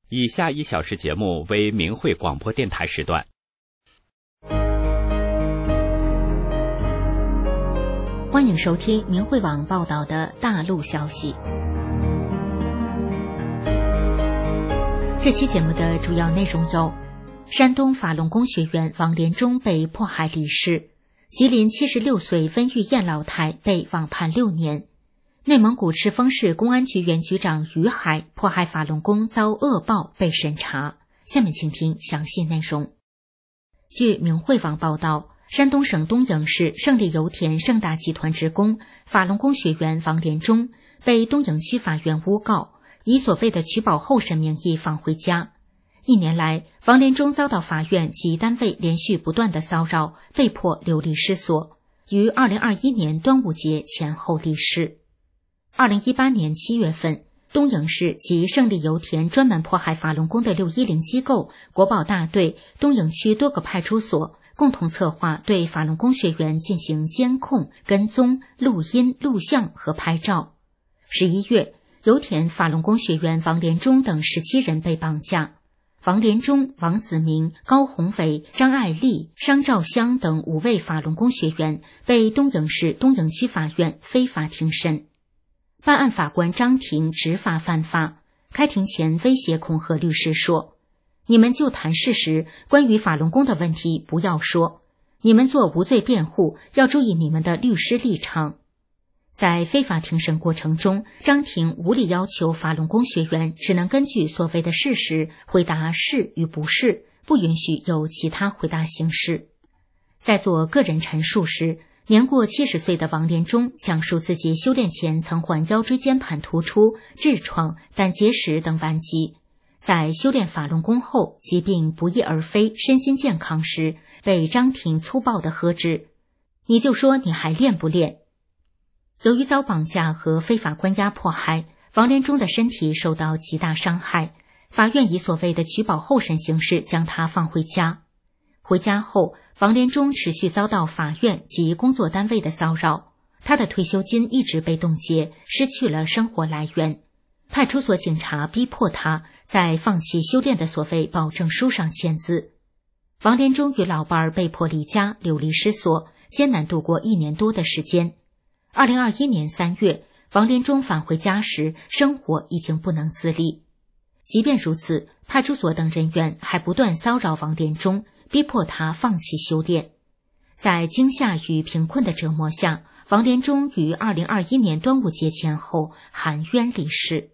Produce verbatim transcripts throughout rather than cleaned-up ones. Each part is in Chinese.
以下一小时节目为明慧广播电台时段。 欢迎收听明慧网报道的大陆消息。这期节目的主要内容有：山东法轮功学员王连忠被迫害离世，吉林七十六岁温玉燕老太被网判六年，内蒙古赤峰市公安局原局长于海迫害法轮功遭恶报被审查。下面请听详细内容。据明慧网报道，山东省东营市胜利油田盛大集团职工法轮功学员王连忠被东营区法院诬告，以所谓的取保候审名义放回家。一年来，王连忠遭到法院及单位连续不断的骚扰，被迫流离失所，于二零二一年端午节前后离世。二零一八年七月份，东营市及胜利油田专门迫害法轮功的六一零机构、国保大队、东营区多个派出所共同策划对法轮功学员进行监控、跟踪、录音、录像和拍照。十一月，油田法轮功学员王连忠等十七人被绑架。王连忠、王子明、高宏伟、张爱丽、商兆香等五位法轮功学员被东营市东营区法院非法庭审。办案法官张庭执法犯法，开庭前威胁恐吓律师说：“你们就谈事实，关于法轮功的问题不要说，你们做无罪辩护要注意你们的律师立场。”在非法庭审过程中，张庭无理要求法轮功学员只能根据所谓的事实回答是与不是，不允许有其他回答形式。在做个人陈述时，年过七十岁的王连忠讲述自己修炼前曾患腰椎间盘突出、痔疮、胆结石等顽疾，在修炼法轮功后疾病不翼而飞，身心健康时，被张庭粗暴地呵斥：“你就说你还练不练？”由于遭绑架和非法关押迫害，王连忠的身体受到极大伤害，法院以所谓的取保候审形式将他放回家。回家后，王连忠持续遭到法院及工作单位的骚扰，他的退休金一直被冻结，失去了生活来源。派出所警察逼迫他在放弃修炼的所谓保证书上签字。王连忠与老伴儿被迫离家，流离失所，艰难度过一年多的时间。二零二一年三月，王连忠返回家时，生活已经不能自理。即便如此，派出所等人员还不断骚扰王连忠，逼迫他放弃修炼。在惊吓与贫困的折磨下，王连忠于二零二一年端午节前后含冤离世。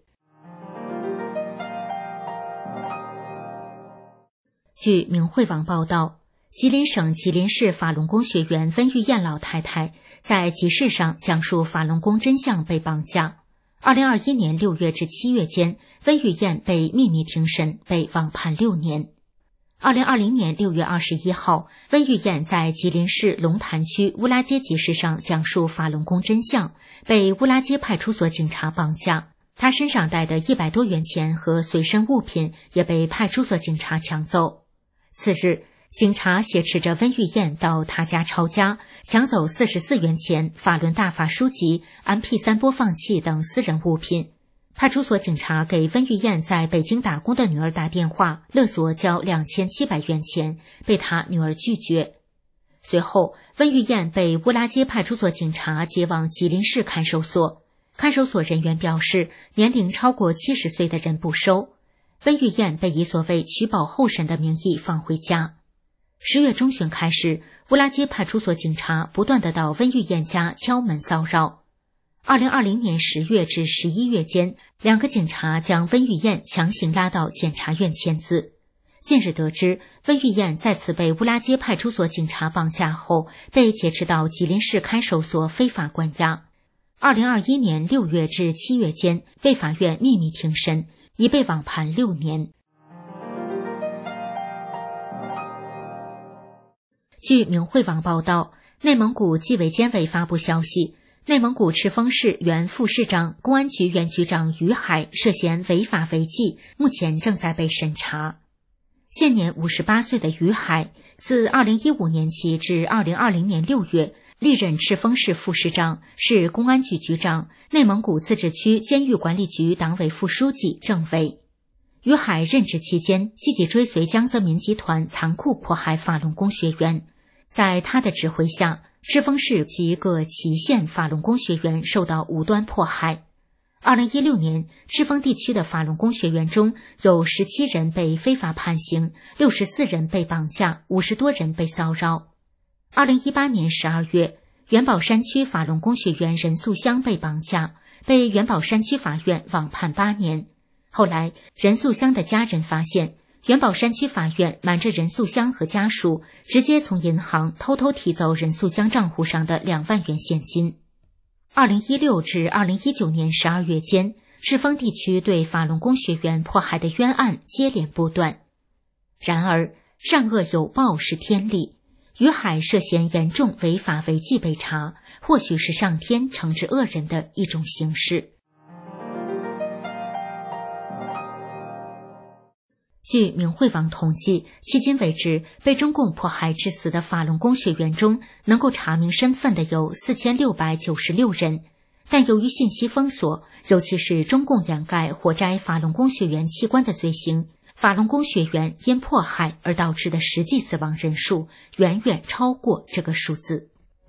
据明慧网报道，吉林省吉林市法轮功学员温玉燕老太太在集市上讲述法轮功真相被绑架。二零二一年六月至七月间，温玉燕被秘密庭审，被网判六年。二零二零年六月二十一号，温玉燕在吉林市龙潭区乌拉街集市上讲述法轮功真相，被乌拉街派出所警察绑架。她身上带的一百多元钱和随身物品也被派出所警察抢走。次日，警察挟持着温玉燕到她家抄家，抢走四十四元钱、法轮大法书籍、M P 三 播放器等私人物品。派出所警察给温玉燕在北京打工的女儿打电话，勒索交两千七百元钱，被她女儿拒绝。随后，温玉燕被乌拉街派出所警察接往吉林市看守所。看守所人员表示，年龄超过七十岁的人不收。温玉燕被以所谓取保候审的名义放回家。十月中旬开始，乌拉街派出所警察不断地到温玉燕家敲门骚扰。二零二零年十月至十一月间，两个警察将温玉燕强行拉到检察院签字。近日得知，温玉燕再次被乌拉街派出所警察绑架后，被劫持到吉林市看守所非法关押。二零二一年六月至七月间，被法院秘密庭审，已被网判六年。据明慧网报道，内蒙古纪委监委发布消息，内蒙古赤峰市原副市长、公安局原局长于海涉嫌违法违纪，目前正在被审查。现年五十八岁的于海，自二零一五年起至二零二零年六月，历任赤峰市副市长、市公安局局长、内蒙古自治区监狱管理局党委副书记、政委。 于海任职期间，积极追随江泽民集团残酷迫害法轮功学员。在他的指挥下，赤峰市及各祁县法轮功学员受到无端迫害。二零一六年，赤峰地区的法轮功学员中有十七人被非法判刑，六十四人被绑架，五十多人被骚扰。二零一八年十二月，元宝山区法轮功学员任素香被绑架，被元宝山区法院网判八年。后来，任素香的家人发现，元宝山区法院瞒着任素香和家属，直接从银行偷偷提走任素香账户上的两万元现金。二零一六至二零一九年十二月间，赤峰地区对法轮功学员迫害的冤案接连不断。然而，善恶有报是天理，于海涉嫌严重违法违纪被查，或许是上天惩治恶人的一种形式。据明慧网统计，迄今为止被中共迫害致死的法轮功学员中，能够查明身份的有四千六百九十六人，但由于信息封锁，尤其是中共掩盖活摘法轮功学员器官的罪行，法轮功学员因迫害而导致的实际死亡人数远远超过这个数字。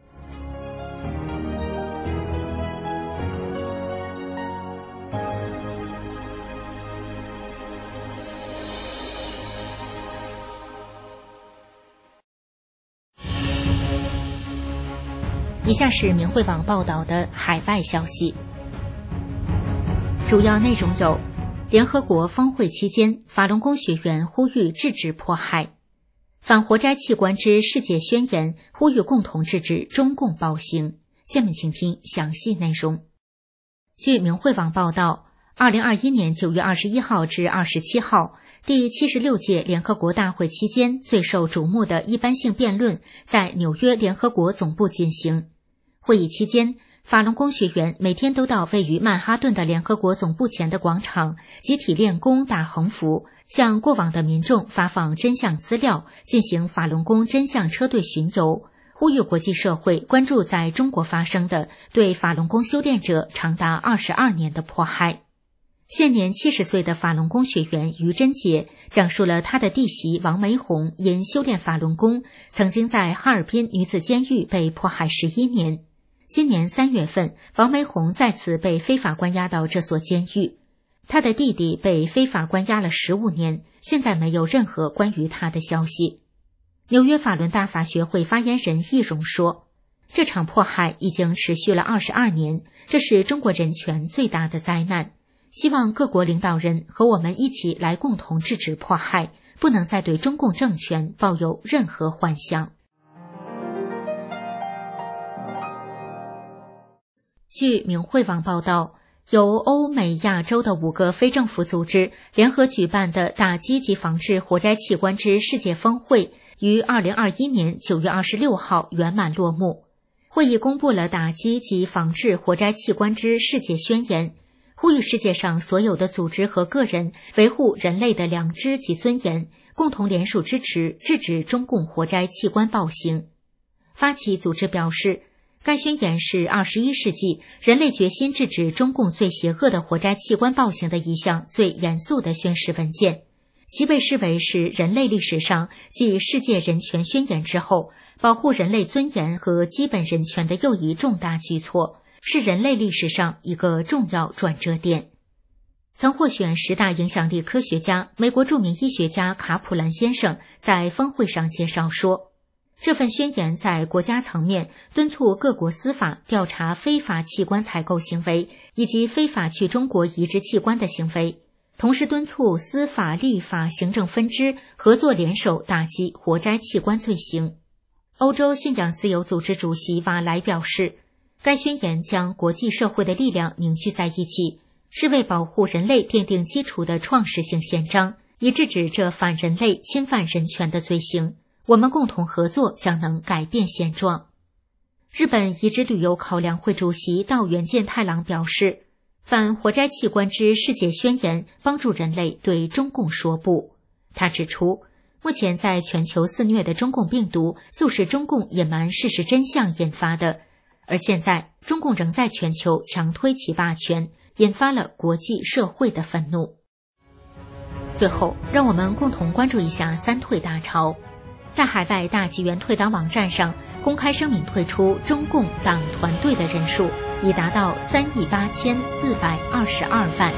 以下是明慧网报道的海外消息，主要内容有：联合国峰会期间，法轮功学员呼吁制止迫害；反活摘器官之世界宣言呼吁共同制止中共暴行。下面请听详细内容。据明慧网报道，二零二一年九月二十一号至二十七号，第七十六届联合国大会期间最受瞩目的一般性辩论在纽约联合国总部进行。会议期间，法轮功学员每天都到位于曼哈顿的联合国总部前的广场集体练功打横幅，向过往的民众发放真相资料，进行法轮功真相车队巡游，呼吁国际社会关注在中国发生的对法轮功修炼者长达二十二年的迫害。现年七十岁的法轮功学员于贞杰讲述了他的弟媳王梅红因修炼法轮功，曾经在哈尔滨女子监狱被迫害十一年。今年三月份，王梅红再次被非法关押到这所监狱。他的弟弟被非法关押了十五年，现在没有任何关于他的消息。纽约法轮大法学会发言人易容说，这场迫害已经持续了二十二年，这是中国人权最大的灾难。希望各国领导人和我们一起来共同制止迫害，不能再对中共政权抱有任何幻想。据明慧网报道，由欧美亚洲的五个非政府组织联合举办的打击及防治活摘器官之世界峰会于二零二一年九月二十六号圆满落幕。会议公布了打击及防治活摘器官之世界宣言，呼吁世界上所有的组织和个人维护人类的良知及尊严，共同联署支持制止中共活摘器官暴行。发起组织表示，该宣言是二十一世纪人类决心制止中共最邪恶的活摘器官暴行的一项最严肃的宣誓文件，其被视为是人类历史上继世界人权宣言之后，保护人类尊严和基本人权的又一重大举措，是人类历史上一个重要转折点。曾获选十大影响力科学家、美国著名医学家卡普兰先生在峰会上介绍说，这份宣言在国家层面敦促各国司法调查非法器官采购行为以及非法去中国移植器官的行为，同时敦促司法、立法、行政分支合作联手打击活摘器官罪行。欧洲信仰自由组织主席瓦莱表示，该宣言将国际社会的力量凝聚在一起，是为保护人类奠定基础的创始性宪章，以制止这反人类、侵犯人权的罪行。我们共同合作将能改变现状。日本移植旅游考量会主席道元健太郎表示，反活摘器官之世界宣言帮助人类对中共说不。他指出，目前在全球肆虐的中共病毒就是中共隐瞒事实真相引发的，而现在中共仍在全球强推其霸权，引发了国际社会的愤怒。 最后，让我们共同关注一下三退大潮。在海外大纪元退党网站上公开声明，退出中共党团队的人数已达到三亿八千四百二十二万。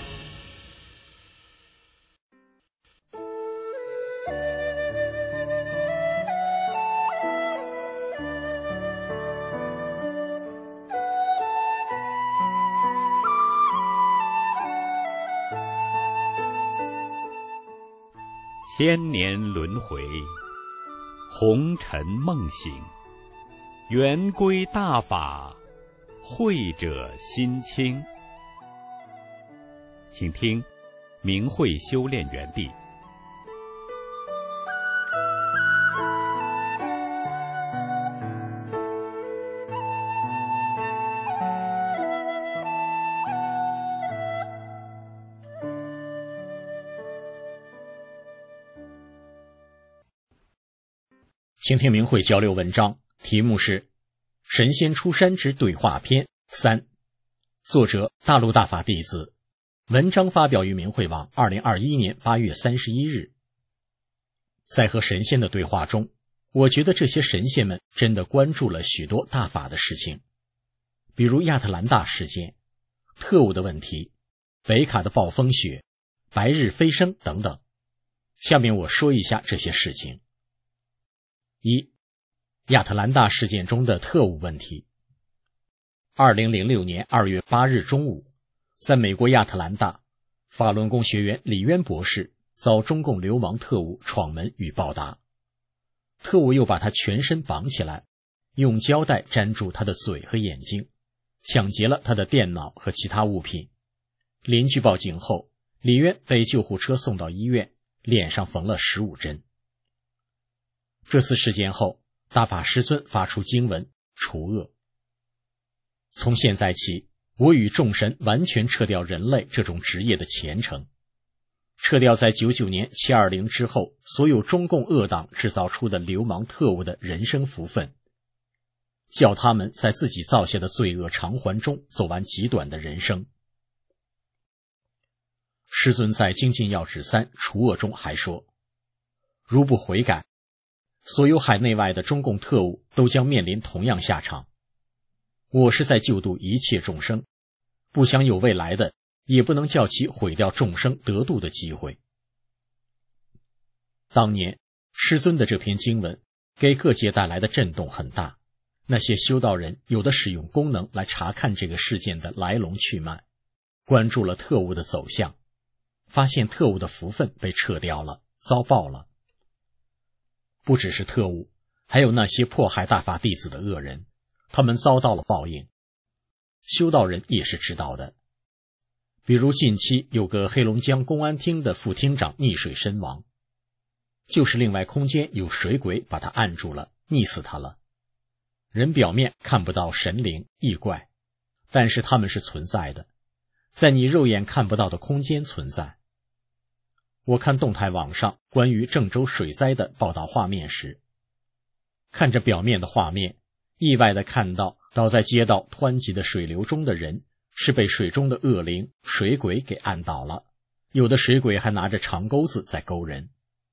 千年轮回，红尘梦醒，圆规大法，慧者心清。请听明慧修炼园地。 请听明慧交流文章，题目是《神仙出山之对话篇三》，作者大陆大法弟子，文章发表于明慧网二零二一年八月三十一日。在和神仙的对话中，我觉得这些神仙们真的关注了许多大法的事情，比如亚特兰大事件、特务的问题、北卡的暴风雪、白日飞升等等。下面我说一下这些事情。一、亚特兰大事件中的特务问题。二零零六年二月八日中午，在美国亚特兰大，法轮功学员李渊博士遭中共流氓特务闯门与暴打，特务又把他全身绑起来，用胶带粘住他的嘴和眼睛，抢劫了他的电脑和其他物品。邻居报警后，李渊被救护车送到医院，脸上缝了十五针。这次事件后，大法师尊发出经文除恶。从现在起，我与众神完全撤掉人类这种职业的前程，撤掉在九九年七二零之后所有中共恶党制造出的流氓特务的人生福分，叫他们在自己造下的罪恶偿还中走完极短的人生。师尊在精进要旨三除恶中还说，如不悔改，所有海内外的中共特务都将面临同样下场。我是在救度一切众生，不想有未来的，也不能叫其毁掉众生得度的机会。当年师尊的这篇经文给各界带来的震动很大，那些修道人有的使用功能来查看这个事件的来龙去脉，关注了特务的走向，发现特务的福分被撤掉了，遭报了。不只是特务，还有那些迫害大法弟子的恶人，他们遭到了报应。修道人也是知道的，比如近期有个黑龙江公安厅的副厅长溺水身亡，就是另外空间有水鬼把他按住了，溺死他了。人表面看不到神灵异怪，但是他们是存在的，在你肉眼看不到的空间存在。我看动态网上关于郑州水灾的报道画面时，看着表面的画面，意外地看到倒在街道湍急的水流中的人是被水中的恶灵水鬼给按倒了，有的水鬼还拿着长钩子在勾人。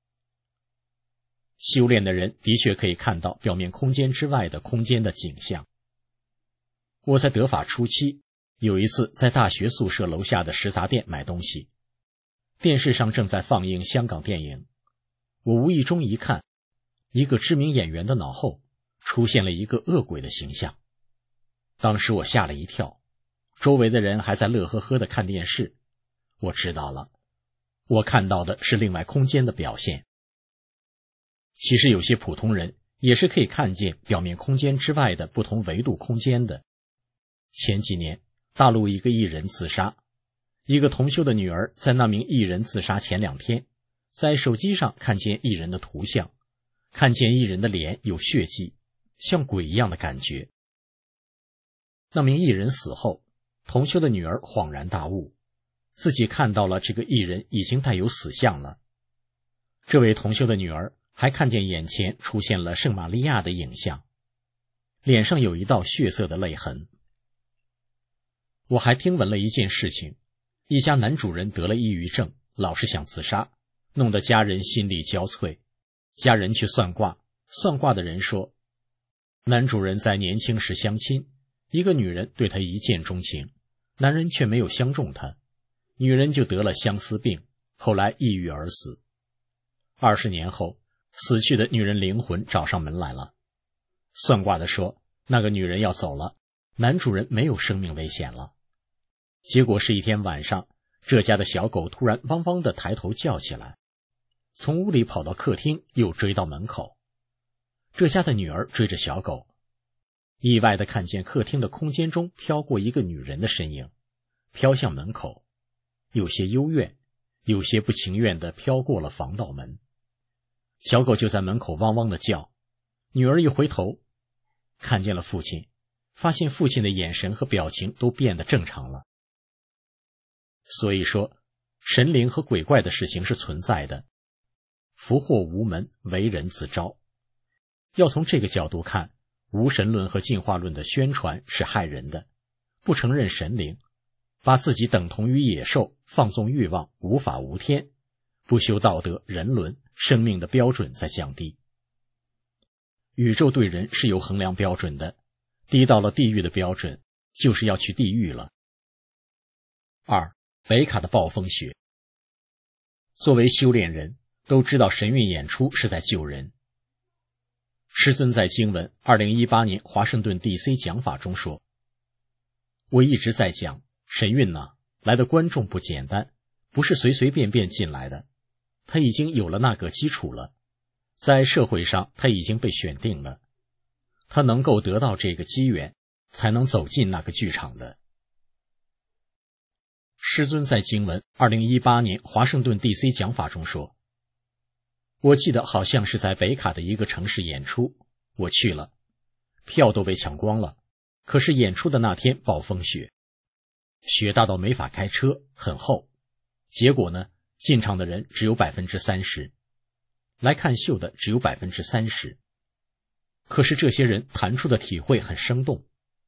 修炼的人的确可以看到表面空间之外的空间的景象。我在得法初期，有一次在大学宿舍楼下的食杂店买东西，电视上正在放映香港电影，我无意中一看，一个知名演员的脑后出现了一个恶鬼的形象。当时我吓了一跳，周围的人还在乐呵呵地看电视。我知道了，我看到的是另外空间的表现。其实有些普通人也是可以看见表面空间之外的不同维度空间的。前几年，大陆一个艺人自杀，一个同修的女儿在那名艺人自杀前两天，在手机上看见艺人的图像，看见艺人的脸有血迹，像鬼一样的感觉。那名艺人死后，同修的女儿恍然大悟，自己看到了这个艺人已经带有死相了。这位同修的女儿还看见眼前出现了圣玛利亚的影像，脸上有一道血色的泪痕。我还听闻了一件事情，一家男主人得了抑郁症， 老是想自杀，弄得家人心力交瘁。家人去算卦，算卦的人说，男主人在年轻时相亲，一个女人对他一见钟情，男人却没有相中她，女人就得了相思病，后来抑郁而死。二十年后，死去的女人灵魂找上门来了。算卦的说，那个女人要走了，男主人没有生命危险了。结果是一天晚上，这家的小狗突然汪汪地抬头叫起来，从屋里跑到客厅，又追到门口。这家的女儿追着小狗，意外地看见客厅的空间中飘过一个女人的身影，飘向门口，有些幽怨，有些不情愿地飘过了防盗门。小狗就在门口汪汪地叫，女儿一回头，看见了父亲，发现父亲的眼神和表情都变得正常了。所以说，神灵和鬼怪的事情是存在的，福祸无门，为人自招。要从这个角度看，无神论和进化论的宣传是害人的，不承认神灵，把自己等同于野兽，放纵欲望，无法无天，不修道德、人伦，生命的标准在降低。宇宙对人是有衡量标准的，低到了地狱的标准，就是要去地狱了。二、北卡的暴风雪。作为修炼人，都知道神韵演出是在救人。师尊在经文二零一八年华盛顿 D C 讲法中说，我一直在讲，神韵呐、啊，来的观众不简单，不是随随便便进来的，他已经有了那个基础了，在社会上他已经被选定了，他能够得到这个机缘，才能走进那个剧场的。师尊在经文二零一八年华盛顿 D C 讲法中说，我记得好像是在北卡的一个城市演出，我去了，票都被抢光了，可是演出的那天暴风雪，雪大到没法开车，很厚，结果呢，进场的人只有 百分之三十， 来看秀的只有 百分之三十， 可是这些人谈出的体会很生动。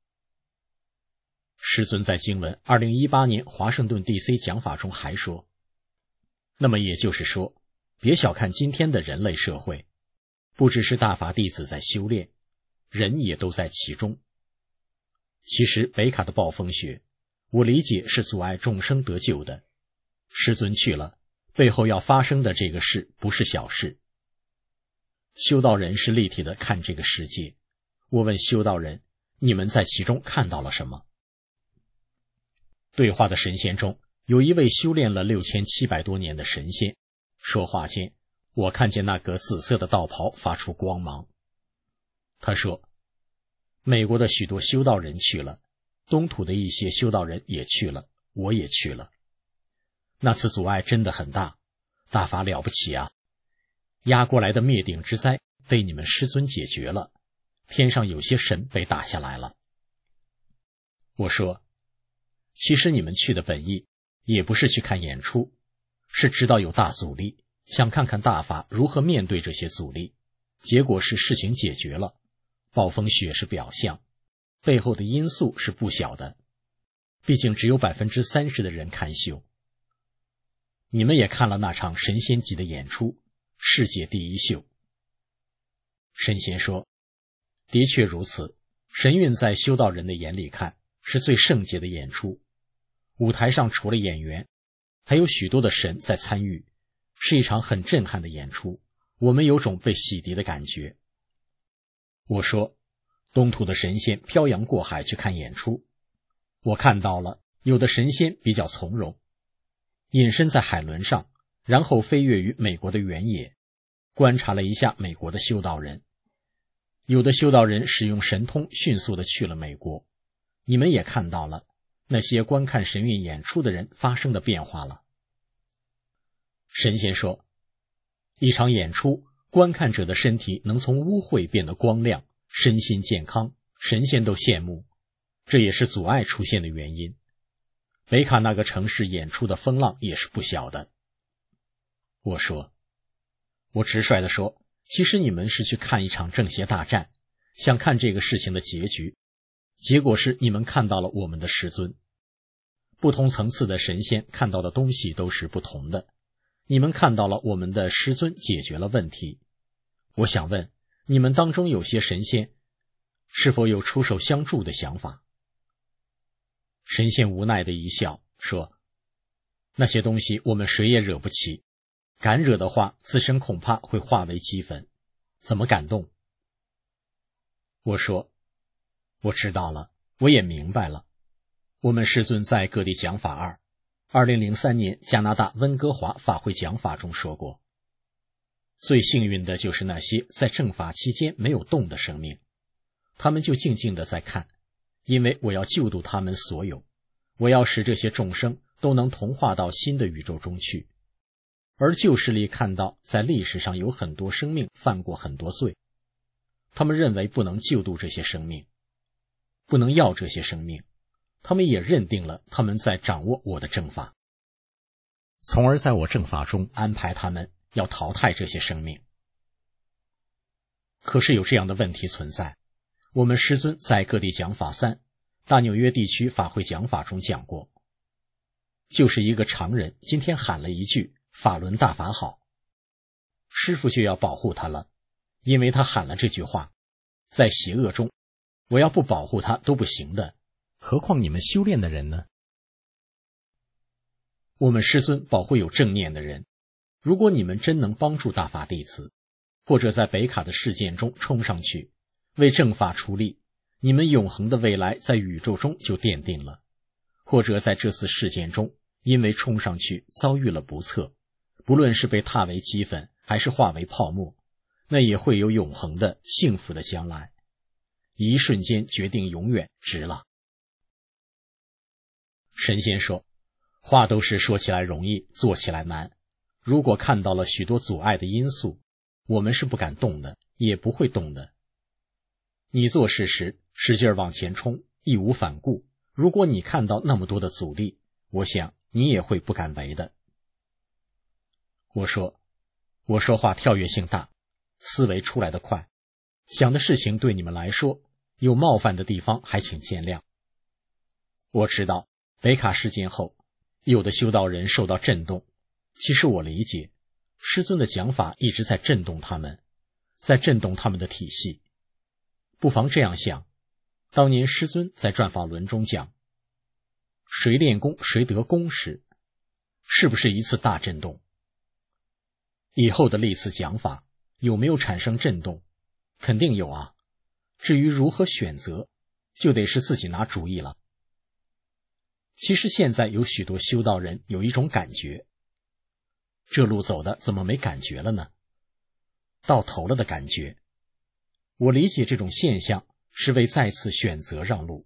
师尊在经文二零一八年华盛顿 D C 讲法中还说，那么也就是说，别小看今天的人类社会，不只是大法弟子在修炼，人也都在其中。其实北卡的暴风雪，我理解是阻碍众生得救的。师尊去了，背后要发生的这个事不是小事。修道人是立体的看这个世界，我问修道人，你们在其中看到了什么？对话的神仙中，有一位修炼了六千七百多年的神仙，说话间，我看见那个紫色的道袍发出光芒。他说，美国的许多修道人去了，东土的一些修道人也去了，我也去了。那次阻碍真的很大，大法了不起啊！压过来的灭顶之灾被你们师尊解决了，天上有些神被打下来了。我说，其实你们去的本意也不是去看演出，是知道有大阻力，想看看大法如何面对这些阻力，结果是事情解决了，暴风雪是表象，背后的因素是不小的，毕竟只有 百分之三十 的人看秀。你们也看了那场神仙级的演出，世界第一秀。神仙说，的确如此，神韵在修道人的眼里看是最圣洁的演出，舞台上除了演员，还有许多的神在参与，是一场很震撼的演出，我们有种被洗涤的感觉。我说，东土的神仙漂洋过海去看演出，我看到了，有的神仙比较从容，隐身在海轮上，然后飞跃于美国的原野，观察了一下美国的修道人。有的修道人使用神通迅速地去了美国，你们也看到了那些观看神韵演出的人发生的变化了。神仙说，一场演出，观看者的身体能从污秽变得光亮，身心健康，神仙都羡慕，这也是阻碍出现的原因。北卡那个城市演出的风浪也是不小的。我说，我直率地说，其实你们是去看一场正邪大战，想看这个事情的结局，结果是你们看到了我们的师尊。不同层次的神仙看到的东西都是不同的， 你们看到了我们的师尊解决了问题。我想问，你们当中有些神仙是否有出手相助的想法？神仙无奈的一笑，说：那些东西我们谁也惹不起，敢惹的话，自身恐怕会化为齑粉，怎么敢动？我说：我知道了，我也明白了。我们师尊在各地讲法二二零零三年加拿大温哥华法会讲法中说过，最幸运的就是那些在正法期间没有动的生命，他们就静静地在看，因为我要救度他们所有，我要使这些众生都能同化到新的宇宙中去。而旧势力看到在历史上有很多生命犯过很多罪，他们认为不能救度这些生命，不能要这些生命，他们也认定了他们在掌握我的正法，从而在我正法中安排他们要淘汰这些生命。可是有这样的问题存在，我们师尊在各地讲法三大纽约地区法会讲法中讲过，就是一个常人今天喊了一句法轮大法好，师父就要保护他了，因为他喊了这句话，在邪恶中我要不保护他都不行的，何况你们修炼的人呢？我们师尊保护有正念的人，如果你们真能帮助大法弟子，或者在北卡的事件中冲上去为正法出力，你们永恒的未来在宇宙中就奠定了。或者在这次事件中因为冲上去遭遇了不测，不论是被踏为齑粉还是化为泡沫，那也会有永恒的幸福的将来。一瞬间决定永远，值了。神仙说，话都是说起来容易，做起来难。如果看到了许多阻碍的因素，我们是不敢动的，也不会动的。你做事时使劲往前冲，义无反顾，如果你看到那么多的阻力，我想你也会不敢为的。我说，我说话跳跃性大，思维出来的快，想的事情对你们来说有冒犯的地方还请见谅。我知道北卡事件后有的修道人受到震动，其实我理解师尊的讲法一直在震动他们，在震动他们的体系。不妨这样想，当年师尊在转法轮中讲谁练功谁得功时，是不是一次大震动？以后的历次讲法有没有产生震动？肯定有啊。至于如何选择，就得是自己拿主意了。其实现在有许多修道人有一种感觉，这路走的怎么没感觉了呢？到头了的感觉。我理解这种现象是为再次选择让路。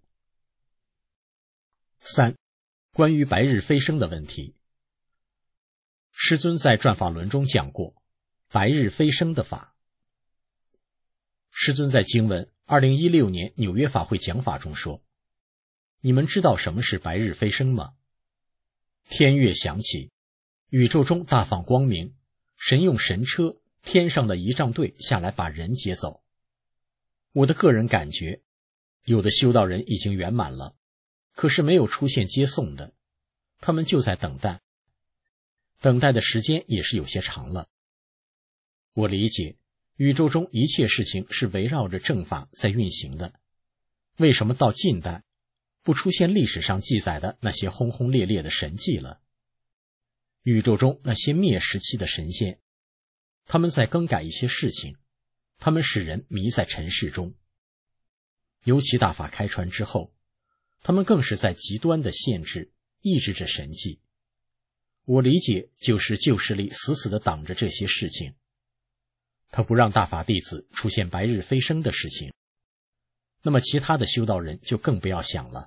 三、关于白日飞升的问题。师尊在转法轮中讲过白日飞升的法。师尊在经文二零一六年纽约法会讲法中说，你们知道什么是白日飞升吗？天乐响起，宇宙中大放光明，神用神车天上的仪仗队下来把人接走。我的个人感觉，有的修道人已经圆满了，可是没有出现接送的，他们就在等待，等待的时间也是有些长了。我理解宇宙中一切事情是围绕着正法在运行的，为什么到近代不出现历史上记载的那些轰轰烈烈的神迹了？宇宙中那些灭时期的神仙，他们在更改一些事情，他们使人迷在尘世中。尤其大法开传之后，他们更是在极端的限制抑制着神迹。我理解就是旧势力死死地挡着这些事情，他不让大法弟子出现白日飞升的事情，那么其他的修道人就更不要想了。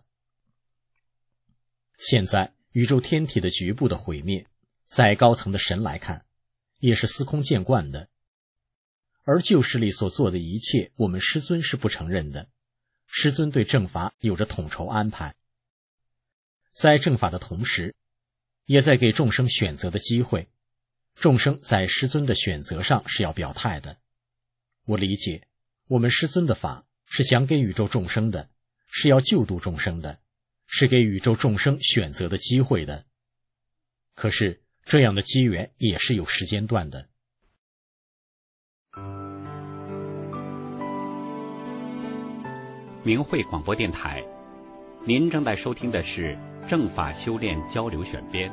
现在宇宙天体的局部的毁灭，在高层的神来看也是司空见惯的，而旧势力所做的一切我们师尊是不承认的。师尊对正法有着统筹安排，在正法的同时也在给众生选择的机会，众生在师尊的选择上是要表态的。我理解我们师尊的法是想给宇宙众生的，是要救度众生的，是给宇宙众生选择的机会的。可是这样的机缘也是有时间段的。 明慧广播电台，您正在收听的是正法修炼交流选编。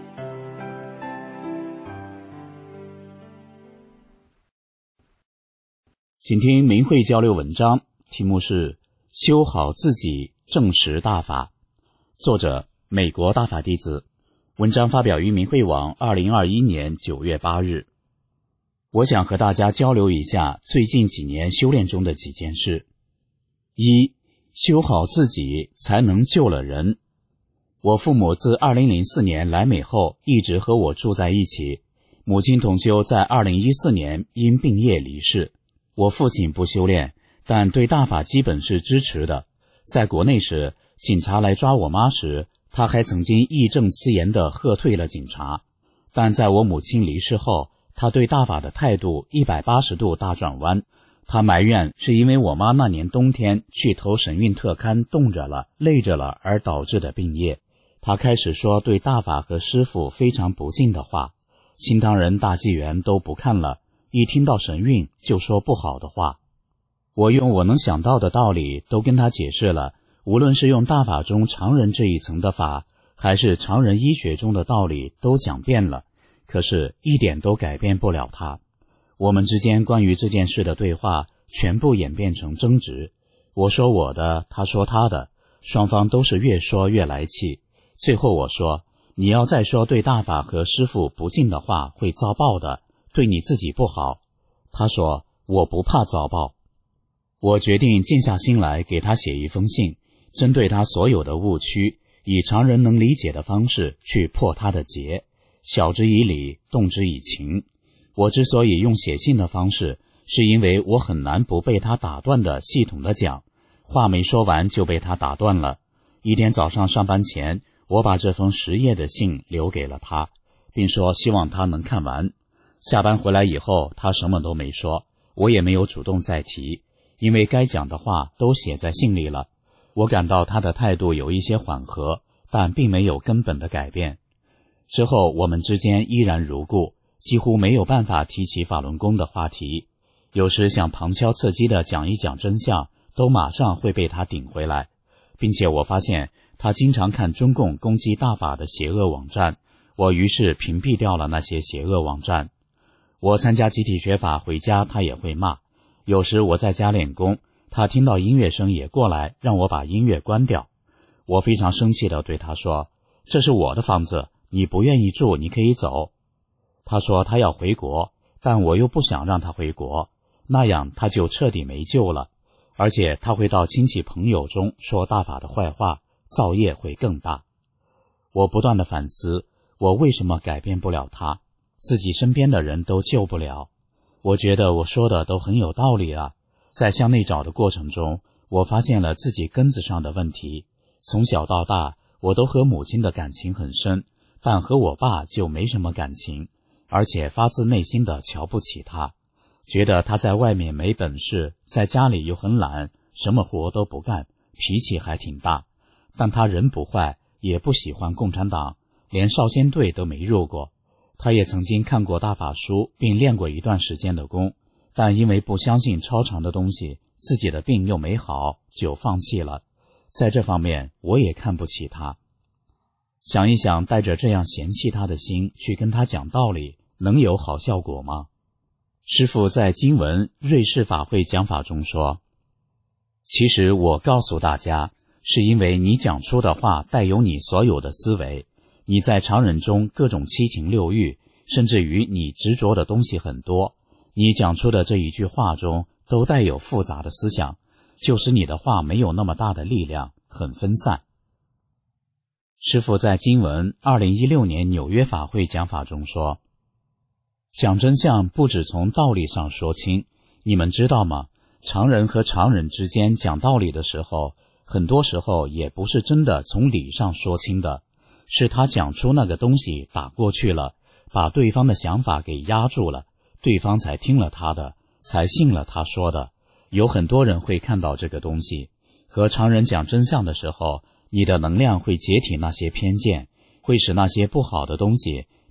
请听明慧交流文章，题目是修好自己，证实大法，作者美国大法弟子，文章发表于明慧网二零二一年九月八日。我想和大家交流一下最近几年修炼中的几件事。一，修好自己才能救了人。我父母自二零零四年来美后一直和我住在一起，母亲同修在二零一四年因病业离世。我父亲不修炼，但对大法基本是支持的。在国内时，警察来抓我妈时，他还曾经义正辞严地喝退了警察。但在我母亲离世后，他对大法的态度一百八十度大转弯。他埋怨是因为我妈那年冬天去投神韵特刊冻着了、累着了而导致的病业。他开始说对大法和师父非常不敬的话，新唐人大纪元都不看了，一听到神韵就说不好的话。我用我能想到的道理都跟他解释了，无论是用大法中常人这一层的法，还是常人医学中的道理都讲遍了，可是一点都改变不了他。我们之间关于这件事的对话全部演变成争执，我说我的，他说他的，双方都是越说越来气。最后我说，你要再说对大法和师父不敬的话会遭报的，对你自己不好。他说，我不怕遭报。我决定静下心来给他写一封信，针对他所有的误区，以常人能理解的方式去破他的结，晓之以理，动之以情。我之所以用写信的方式，是因为我很难不被他打断的系统的讲，话没说完就被他打断了。一天早上上班前，我把这封十页的信留给了他，并说希望他能看完。下班回来以后，他什么都没说，我也没有主动再提，因为该讲的话都写在信里了。我感到他的态度有一些缓和，但并没有根本的改变。之后我们之间依然如故，几乎没有办法提起法轮功的话题。有时想旁敲侧击地讲一讲真相，都马上会被他顶回来。并且我发现他经常看中共攻击大法的邪恶网站，我于是屏蔽掉了那些邪恶网站。我参加集体学法回家，他也会骂。有时我在家练功，他听到音乐声也过来让我把音乐关掉。我非常生气地对他说，这是我的房子，你不愿意住你可以走。他说他要回国，但我又不想让他回国，那样他就彻底没救了，而且他会到亲戚朋友中说大法的坏话，造业会更大。我不断地反思，我为什么改变不了他，自己身边的人都救不了。我觉得我说的都很有道理啊。在向内找的过程中，我发现了自己根子上的问题。从小到大，我都和母亲的感情很深，但和我爸就没什么感情，而且发自内心的瞧不起他，觉得他在外面没本事，在家里又很懒，什么活都不干，脾气还挺大。但他人不坏，也不喜欢共产党，连少先队都没入过。他也曾经看过大法书，并练过一段时间的功，但因为不相信超常的东西，自己的病又没好，就放弃了。在这方面，我也看不起他。想一想，带着这样嫌弃他的心去跟他讲道理，能有好效果吗？师父在经文瑞士法会讲法中说，其实我告诉大家，是因为你讲出的话带有你所有的思维，你在常人中各种七情六欲，甚至于你执着的东西很多，你讲出的这一句话中都带有复杂的思想，就使你的话没有那么大的力量，很分散。师父在经文二零一六年纽约法会讲法中说，讲真相不只从道理上说清，你们知道吗？常人和常人之间讲道理的时候，很多时候也不是真的从理上说清的，是他讲出那个东西打过去了，把对方的想法给压住了，对方才听了他的，才信了他说的。有很多人会看到这个东西。和常人讲真相的时候，你的能量会解体那些偏见，会使那些不好的东西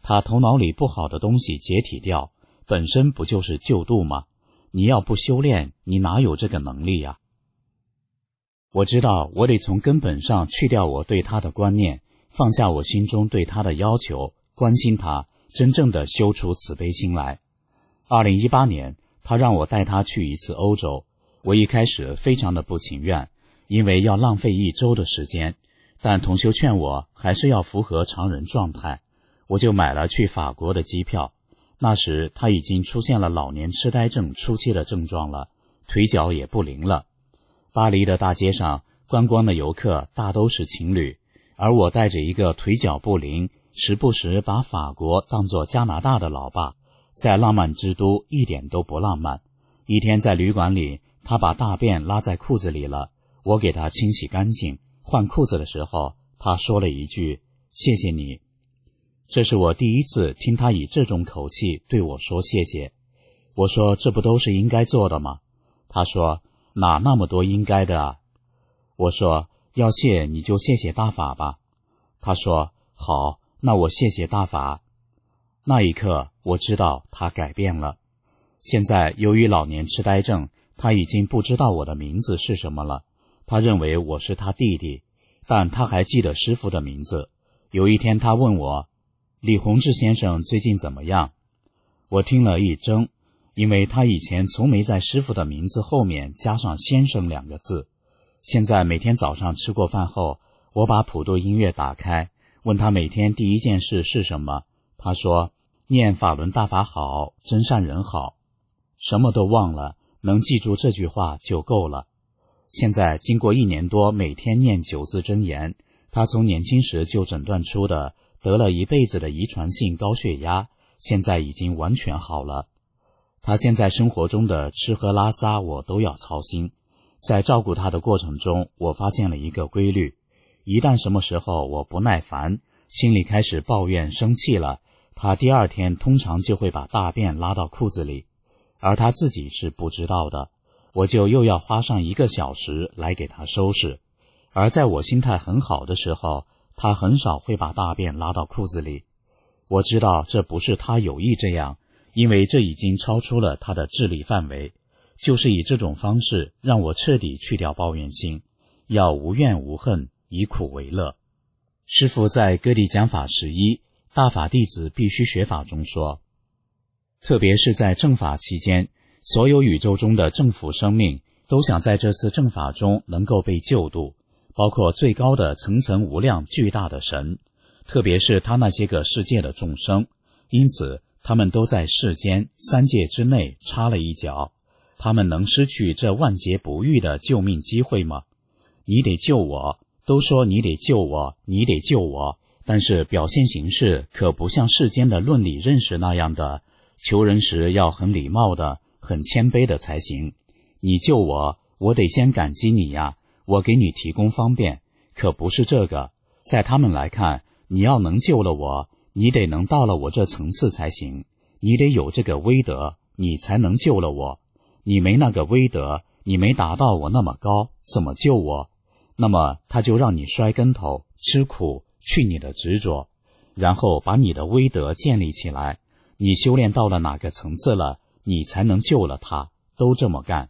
他头脑里不好的东西解体掉，本身不就是救度吗？你要不修炼，你哪有这个能力呀？我知道我得从根本上去掉我对他的观念，放下我心中对他的要求，关心他，真正的修出慈悲心来。二零一八年，他让我带他去一次欧洲，我一开始非常的不情愿，因为要浪费一周的时间，但同修劝我还是要符合常人状态，我就买了去法国的机票。那时他已经出现了老年痴呆症初期的症状了，腿脚也不灵了。巴黎的大街上，观光的游客大都是情侣，而我带着一个腿脚不灵，时不时把法国当作加拿大的老爸，在浪漫之都一点都不浪漫。一天在旅馆里，他把大便拉在裤子里了，我给他清洗干净，换裤子的时候，他说了一句：谢谢你。这是我第一次听他以这种口气对我说谢谢。我说这不都是应该做的吗？他说哪那么多应该的啊？我说要谢你就谢谢大法吧。他说好，那我谢谢大法。那一刻我知道他改变了。现在由于老年痴呆症，他已经不知道我的名字是什么了，他认为我是他弟弟，但他还记得师父的名字。有一天他问我，李洪志先生最近怎么样？我听了一怔，因为他以前从没在师父的名字后面加上先生两个字。现在每天早上吃过饭后，我把普渡音乐打开，问他每天第一件事是什么。他说念法轮大法好，真善人好。什么都忘了，能记住这句话就够了。现在经过一年多每天念九字真言，他从年轻时就诊断出的得了一辈子的遗传性高血压，现在已经完全好了。他现在生活中的吃喝拉撒我都要操心，在照顾他的过程中，我发现了一个规律，一旦什么时候我不耐烦，心里开始抱怨生气了，他第二天通常就会把大便拉到裤子里，而他自己是不知道的，我就又要花上一个小时来给他收拾。而在我心态很好的时候，他很少会把大便拉到裤子里。我知道这不是他有意这样，因为这已经超出了他的智力范围，就是以这种方式让我彻底去掉抱怨心，要无怨无恨，以苦为乐。师父在各地讲法十一，大法弟子必须学法中说，特别是在正法期间，所有宇宙中的政府生命都想在这次正法中能够被救度，包括最高的层层无量巨大的神，特别是他那些个世界的众生，因此他们都在世间三界之内插了一脚。他们能失去这万劫不遇的救命机会吗？你得救我，都说你得救我，你得救我，但是表现形式可不像世间的论理认识那样的，求人时要很礼貌的，很谦卑的才行。你救我，我得先感激你呀，我给你提供方便，可不是这个。在他们来看，你要能救了我，你得能到了我这层次才行，你得有这个威德，你才能救了我。你没那个威德，你没达到我那么高，怎么救我？那么他就让你摔跟头，吃苦，去你的执着，然后把你的威德建立起来。你修炼到了哪个层次了，你才能救了他，都这么干。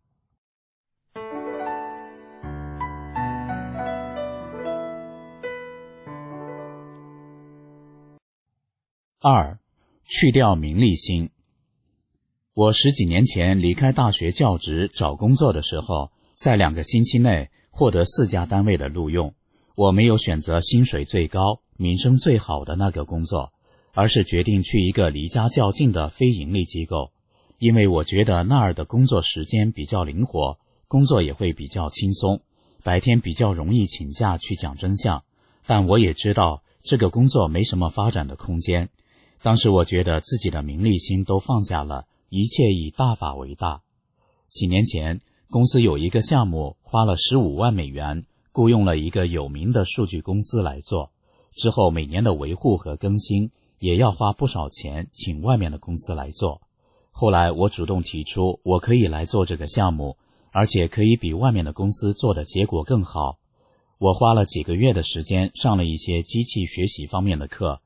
二，去掉名利心。我十几年前离开大学教职找工作的时候，在两个星期内获得四家单位的录用。我没有选择薪水最高、名声最好的那个工作，而是决定去一个离家较近的非盈利机构，因为我觉得那儿的工作时间比较灵活，工作也会比较轻松，白天比较容易请假去讲真相。但我也知道这个工作没什么发展的空间。当时我觉得自己的名利心都放下了，一切以大法为大。几年前，公司有一个项目，花了十五万美元，雇佣了一个有名的数据公司来做。之后每年的维护和更新也要花不少钱，请外面的公司来做。后来我主动提出，我可以来做这个项目，而且可以比外面的公司做的结果更好。我花了几个月的时间上了一些机器学习方面的课，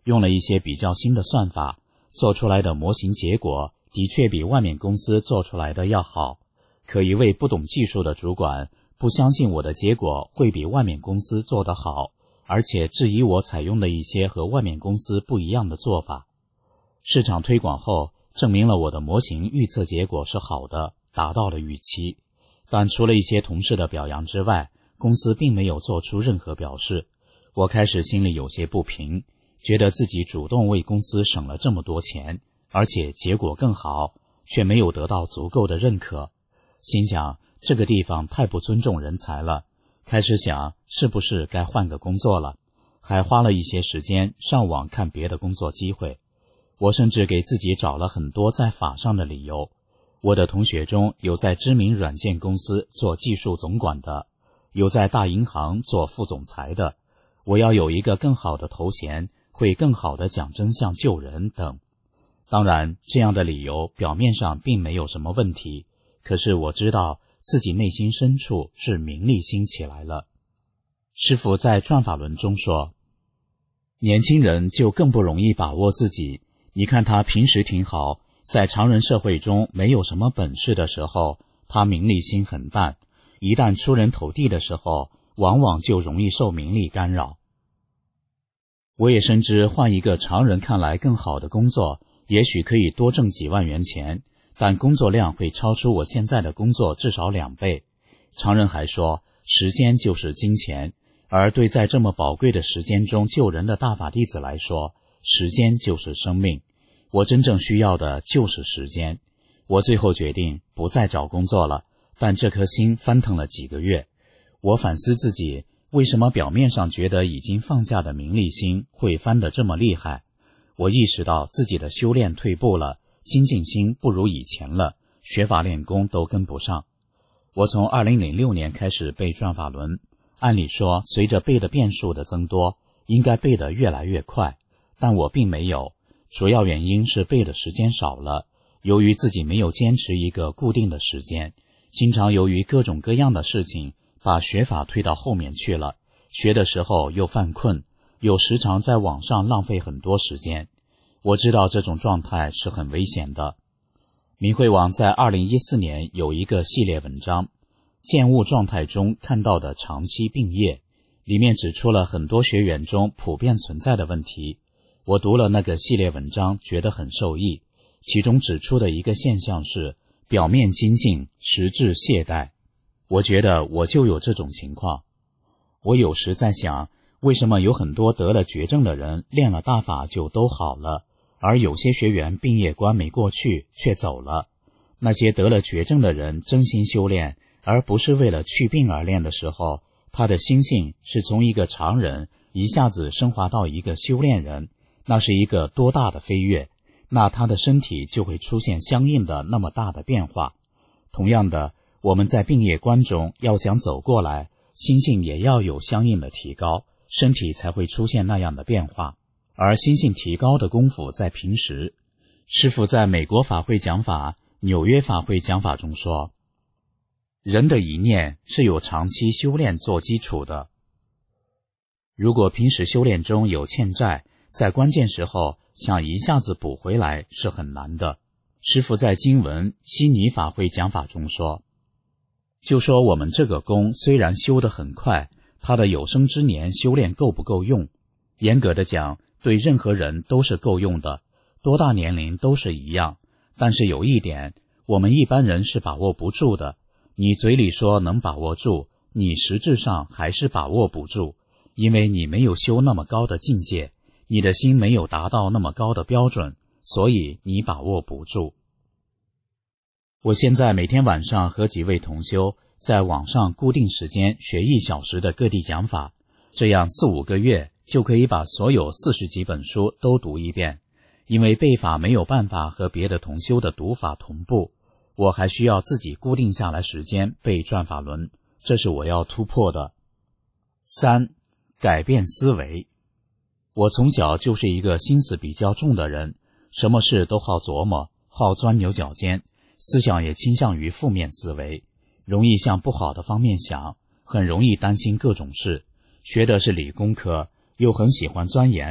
用了一些比较新的算法，做出来的模型结果的确比外面公司做出来的要好。可一位不懂技术的主管不相信我的结果会比外面公司做得好，而且质疑我采用的一些和外面公司不一样的做法。市场推广后，证明了我的模型预测结果是好的，达到了预期。但除了一些同事的表扬之外，公司并没有做出任何表示。我开始心里有些不平，觉得自己主动为公司省了这么多钱，而且结果更好，却没有得到足够的认可。心想这个地方太不尊重人才了，开始想是不是该换个工作了，还花了一些时间上网看别的工作机会。我甚至给自己找了很多在法上的理由。我的同学中有在知名软件公司做技术总管的，有在大银行做副总裁的，我要有一个更好的头衔，会更好的讲真相救人等。当然，这样的理由表面上并没有什么问题，可是我知道自己内心深处是名利心起来了。师父在转法轮中说，年轻人就更不容易把握自己。你看他平时挺好，在常人社会中没有什么本事的时候，他名利心很淡，一旦出人头地的时候，往往就容易受名利干扰。我也深知换一个常人看来更好的工作，也许可以多挣几万元钱，但工作量会超出我现在的工作至少两倍。常人还说，时间就是金钱，而对在这么宝贵的时间中救人的大法弟子来说，时间就是生命。我真正需要的就是时间。我最后决定不再找工作了，但这颗心翻腾了几个月。我反思自己，为什么表面上觉得已经放下的名利心会翻得这么厉害？我意识到自己的修炼退步了，精进心不如以前了，学法练功都跟不上。我从二零零六年开始背转法轮，按理说随着背的遍数的增多，应该背得越来越快，但我并没有。主要原因是背的时间少了，由于自己没有坚持一个固定的时间，经常由于各种各样的事情把学法推到后面去了，学的时候又犯困，又时常在网上浪费很多时间。我知道这种状态是很危险的。明慧网在二零一四年有一个系列文章，见物状态中看到的长期病业，里面指出了很多学员中普遍存在的问题。我读了那个系列文章，觉得很受益。其中指出的一个现象是，表面精进，实质懈怠。我觉得我就有这种情况。我有时在想，为什么有很多得了绝症的人练了大法就都好了，而有些学员病业关没过去却走了？那些得了绝症的人真心修炼，而不是为了去病而练的时候，他的心性是从一个常人一下子升华到一个修炼人，那是一个多大的飞跃，那他的身体就会出现相应的那么大的变化。同样的，我们在病业关中要想走过来，心性也要有相应的提高，身体才会出现那样的变化。而心性提高的功夫在平时。师父在美国法会讲法、纽约法会讲法中说，人的一念是有长期修炼做基础的。如果平时修炼中有欠债，在关键时候想一下子补回来是很难的。师父在经文悉尼法会讲法中说，就说我们这个功虽然修得很快，他的有生之年修炼够不够用？严格的讲，对任何人都是够用的，多大年龄都是一样。但是有一点，我们一般人是把握不住的。你嘴里说能把握住，你实质上还是把握不住，因为你没有修那么高的境界，你的心没有达到那么高的标准，所以你把握不住。我现在每天晚上和几位同修在网上固定时间学一小时的各地讲法，这样四五个月就可以把所有四十几本书都读一遍。因为背法没有办法和别的同修的读法同步，我还需要自己固定下来时间背转法轮，这是我要突破的。三、改变思维。我从小就是一个心思比较重的人，什么事都好琢磨，好钻牛角尖，思想也倾向于负面思维，容易向不好的方面想，很容易担心各种事。学的是理工科，又很喜欢钻研，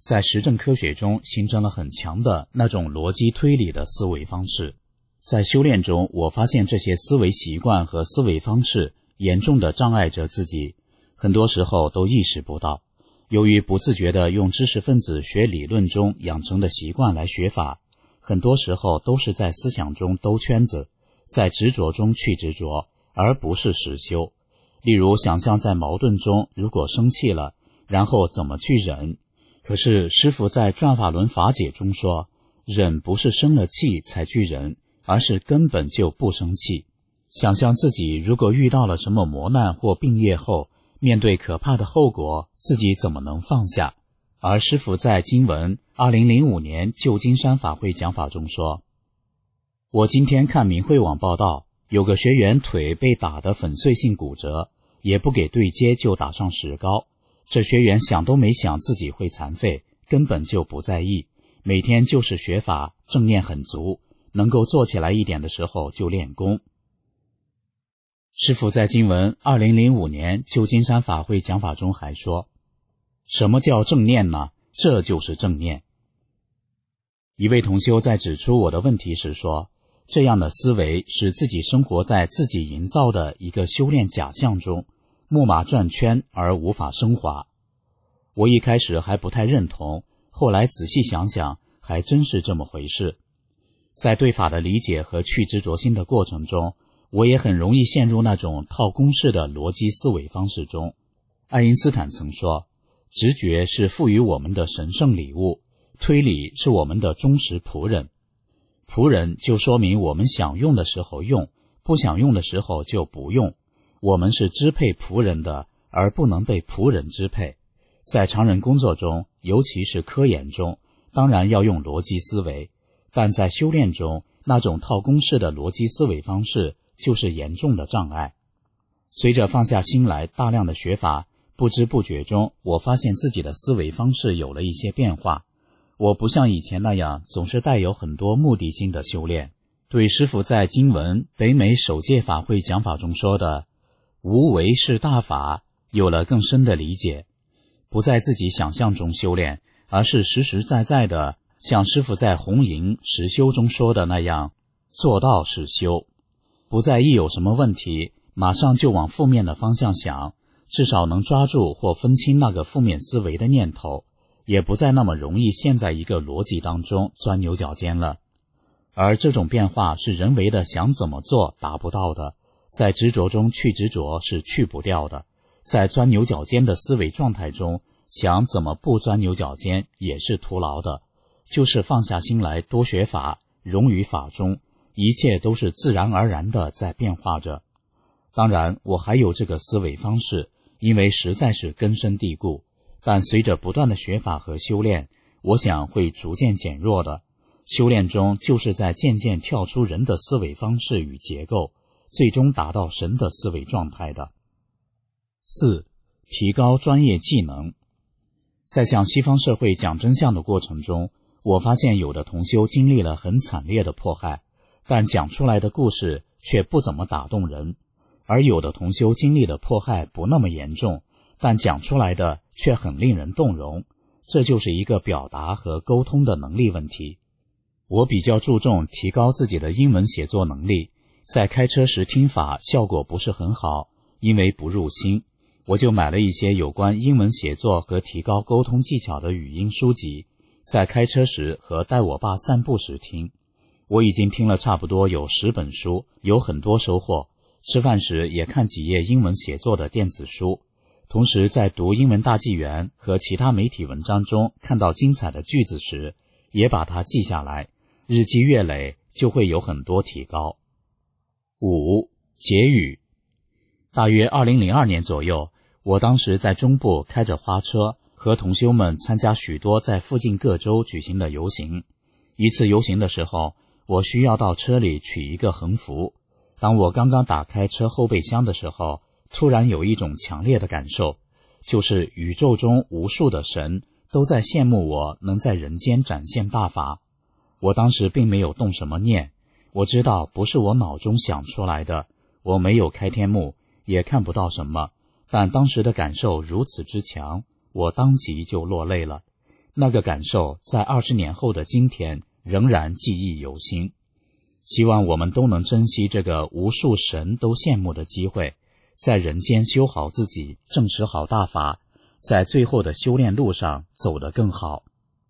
在实证科学中形成了很强的那种逻辑推理的思维方式。在修炼中，我发现这些思维习惯和思维方式严重地障碍着自己，很多时候都意识不到。由于不自觉地用知识分子学理论中养成的习惯来学法，很多时候都是在思想中兜圈子，在执着中去执着，而不是实修。例如想象在矛盾中如果生气了，然后怎么去忍。可是师父在转法轮法解中说，忍不是生了气才去忍，而是根本就不生气。想象自己如果遇到了什么磨难或病业后，面对可怕的后果，自己怎么能放下？而师父在经文二零零五年旧金山法会讲法中说，我今天看明慧网报道，有个学员腿被打得粉碎性骨折，也不给对接就打上石膏。这学员想都没想自己会残废，根本就不在意，每天就是学法，正念很足，能够做起来一点的时候就练功。师父在经文二零零五年旧金山法会讲法中还说，什么叫正念呢？这就是正念。一位同修在指出我的问题时说，这样的思维使自己生活在自己营造的一个修炼假象中，木马转圈而无法升华。我一开始还不太认同，后来仔细想想，还真是这么回事。在对法的理解和去执着心的过程中，我也很容易陷入那种套公式的逻辑思维方式中。爱因斯坦曾说，直觉是赋予我们的神圣礼物，推理是我们的忠实仆人。仆人就说明我们想用的时候用，不想用的时候就不用。我们是支配仆人的，而不能被仆人支配。在常人工作中，尤其是科研中，当然要用逻辑思维，但在修炼中，那种套公式的逻辑思维方式就是严重的障碍。随着放下心来大量的学法，不知不觉中，我发现自己的思维方式有了一些变化。我不像以前那样总是带有很多目的性的修炼，对师父在经文北美首届法会讲法中说的无为是大法有了更深的理解，不在自己想象中修炼，而是实实在在的像师父在红营实修中说的那样，做到是修。不再一有什么问题马上就往负面的方向想，至少能抓住或分清那个负面思维的念头，也不再那么容易陷在一个逻辑当中钻牛角尖了。而这种变化是人为的想怎么做达不到的，在执着中去执着是去不掉的，在钻牛角尖的思维状态中想怎么不钻牛角尖也是徒劳的。就是放下心来多学法，融于法中，一切都是自然而然的在变化着。当然我还有这个思维方式，因为实在是根深蒂固，但随着不断的学法和修炼，我想会逐渐减弱的。修炼中就是在渐渐跳出人的思维方式与结构，最终达到神的思维状态的。四、提高专业技能。在向西方社会讲真相的过程中，我发现有的同修经历了很惨烈的迫害，但讲出来的故事却不怎么打动人，而有的同修经历的迫害不那么严重，但讲出来的却很令人动容。这就是一个表达和沟通的能力问题。我比较注重提高自己的英文写作能力，在开车时听法效果不是很好，因为不入心，我就买了一些有关英文写作和提高沟通技巧的语音书籍，在开车时和带我爸散步时听。我已经听了差不多有十本书，有很多收获。吃饭时也看几页英文写作的电子书，同时在读英文大纪元和其他媒体文章中看到精彩的句子时，也把它记下来，日积月累就会有很多提高。五、结语。大约二零零二年左右，我当时在中部开着花车，和同修们参加许多在附近各州举行的游行。一次游行的时候，我需要到车里取一个横幅。当我刚刚打开车后备箱的时候，突然有一种强烈的感受，就是宇宙中无数的神都在羡慕我能在人间展现大法。我当时并没有动什么念，我知道不是我脑中想出来的，我没有开天目，也看不到什么，但当时的感受如此之强，我当即就落泪了。 那个感受在二十年后的今天仍然记忆犹新。希望我们都能珍惜这个无数神都羡慕的机会，在人间修好自己，正持好大法，在最后的修炼路上走得更好。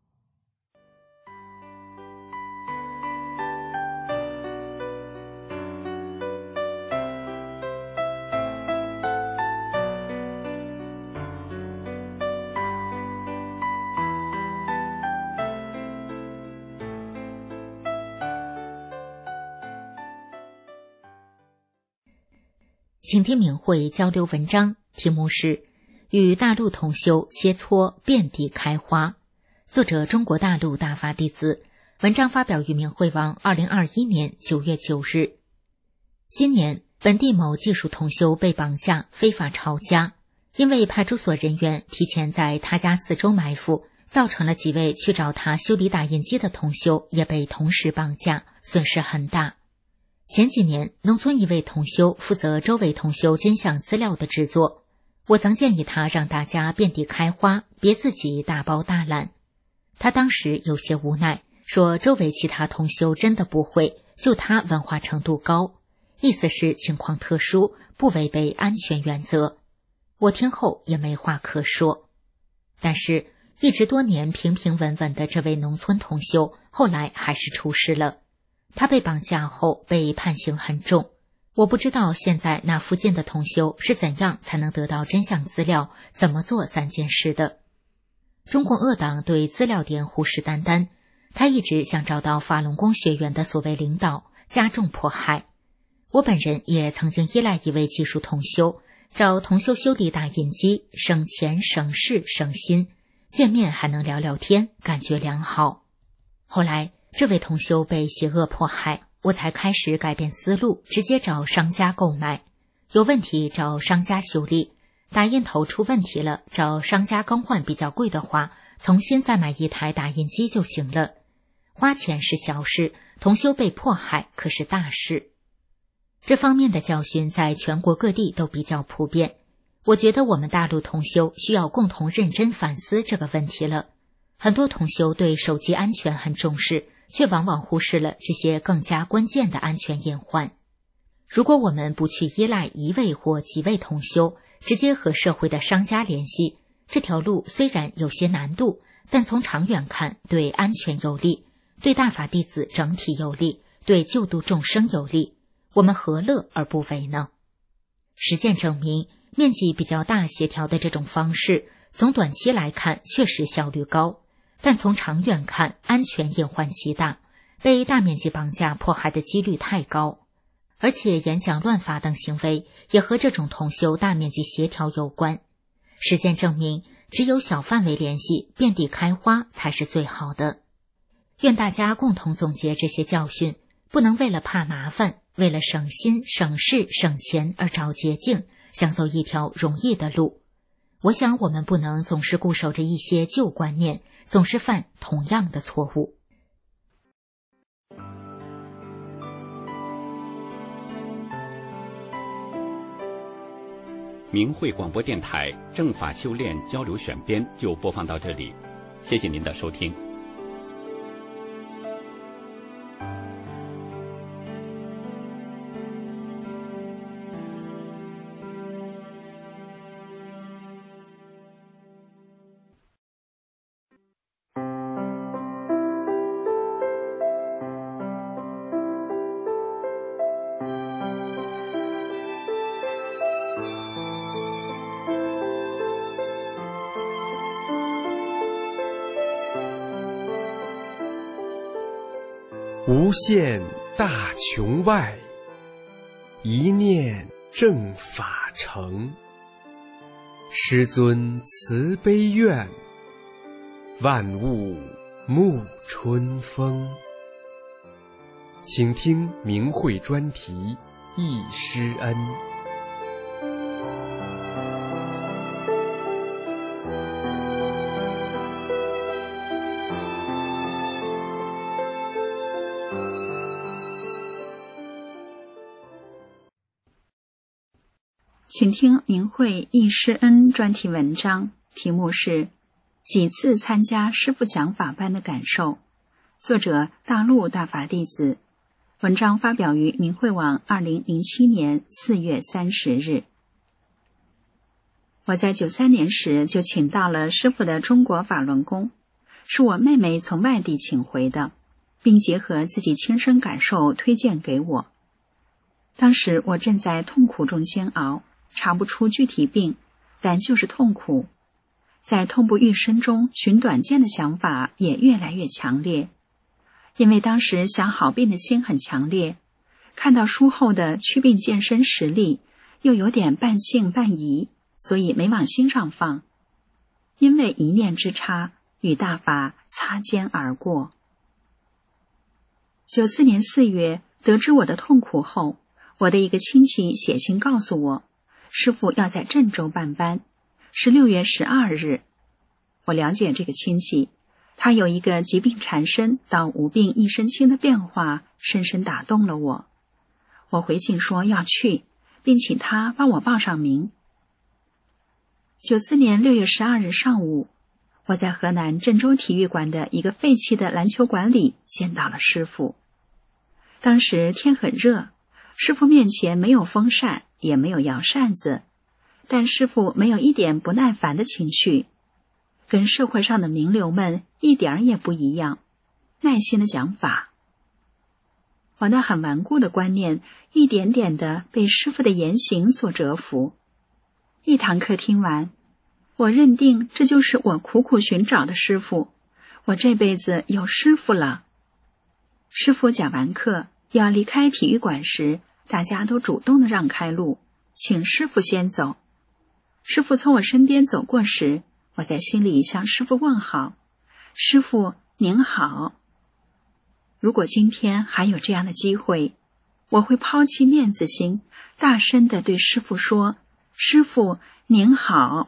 请听明慧交流文章，题目是与大陆同修切磋遍地开花，作者中国大陆大法弟子，文章发表于明慧网二零二一年九月九日。今年本地某技术同修被绑架非法抄家，因为派出所人员提前在他家四周埋伏，造成了几位去找他修理打印机的同修也被同时绑架，损失很大。前几年，农村一位同修负责周围同修真相资料的制作，我曾建议他让大家遍地开花，别自己大包大揽。他当时有些无奈，说周围其他同修真的不会，就他文化程度高，意思是情况特殊，不违背安全原则。我听后也没话可说。但是一直多年平平稳稳的这位农村同修，后来还是出事了。他被绑架后被判刑很重，我不知道现在那附近的同修是怎样才能得到真相资料，怎么做三件事的。中共恶党对资料点虎视眈眈，他一直想找到法轮功学员的所谓领导，加重迫害。我本人也曾经依赖一位技术同修，找同修修理打印机，省钱省事省心，见面还能聊聊天，感觉良好。后来这位同修被邪恶迫害，我才开始改变思路，直接找商家购买，有问题找商家修理，打印头出问题了，找商家更换比较贵的话，重新再买一台打印机就行了。花钱是小事，同修被迫害可是大事。这方面的教训在全国各地都比较普遍，我觉得我们大陆同修需要共同认真反思这个问题了。很多同修对手机安全很重视，却往往忽视了这些更加关键的安全隐患。如果我们不去依赖一位或几位同修，直接和社会的商家联系，这条路虽然有些难度，但从长远看，对安全有利，对大法弟子整体有利，对救度众生有利，我们何乐而不为呢？实践证明，面积比较大协调的这种方式，从短期来看确实效率高，但从长远看，安全隐患极大，被大面积绑架迫害的几率太高。而且演讲乱法等行为也和这种同修大面积协调有关。实践证明，只有小范围联系，遍地开花才是最好的。愿大家共同总结这些教训，不能为了怕麻烦，为了省心省事省钱而找捷径，想走一条容易的路。我想我们不能总是固守着一些旧观念，总是犯同样的错误。 明慧广播电台正法修炼交流选编就播放到这里，谢谢您的收听。 无限大穹外，一念正法成。师尊慈悲愿，万物沐春风。请听明慧专题忆师恩。 请听明慧忆师恩专题文章，题目是几次参加师父讲法班的感受。作者大陆大法弟子，文章发表于明慧网二零零七年四月三十日。我在九三年时就请到了师父的中国法轮功，是我妹妹从外地请回的，并结合自己亲身感受推荐给我。当时我正在痛苦中煎熬，查不出具体病，但就是痛苦。在痛不欲生中寻短见的想法也越来越强烈，因为当时想好病的心很强烈，看到书后的祛病健身实例，又有点半信半疑，所以没往心上放。因为一念之差，与大法擦肩而过。九四年四月，得知我的痛苦后，我的一个亲戚写信告诉我，师父要在郑州办班，是六月十二日。我了解这个亲戚，他有一个疾病缠身到无病一身轻的变化，深深打动了我。我回信说要去，并请他帮我报上名。九四年六月十二日上午，我在河南郑州体育馆的一个废弃的篮球馆里见到了师父。当时天很热，师父面前没有风扇，也没有摇扇子，但师父没有一点不耐烦的情绪，跟社会上的名流们一点儿也不一样，耐心的讲法。我那很顽固的观念一点点的被师父的言行所折服。一堂课听完，我认定这就是我苦苦寻找的师父，我这辈子有师父了。师父讲完课要离开体育馆时，大家都主动的让开路，请师父先走。师父从我身边走过时，我在心里向师父问好，师父您好。如果今天还有这样的机会，我会抛弃面子心，大声地对师父说，师父您好。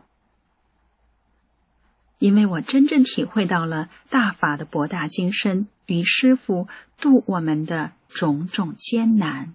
因为我真正体会到了大法的博大精深与师父度我们的种种艰难。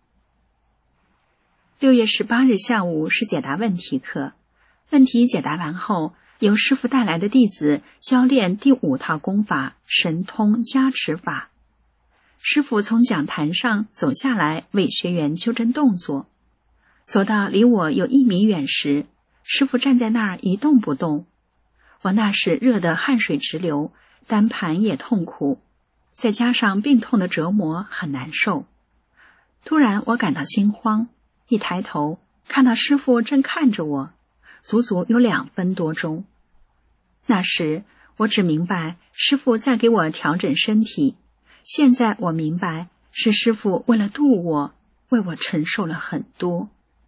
六月十八日下午是解答问题课，问题解答完后，由师父带来的弟子教练第五套功法神通加持法。师父从讲坛上走下来，为学员纠正动作。走到离我有一米远时，师父站在那儿一动不动。我那时热得汗水直流，单盘也痛苦，再加上病痛的折磨，很难受。突然我感到心慌，一抬头看到师父正看着我，足足有两分多钟。那时我只明白师父在给我调整身体，现在我明白是师父为了度我，为我承受了很多。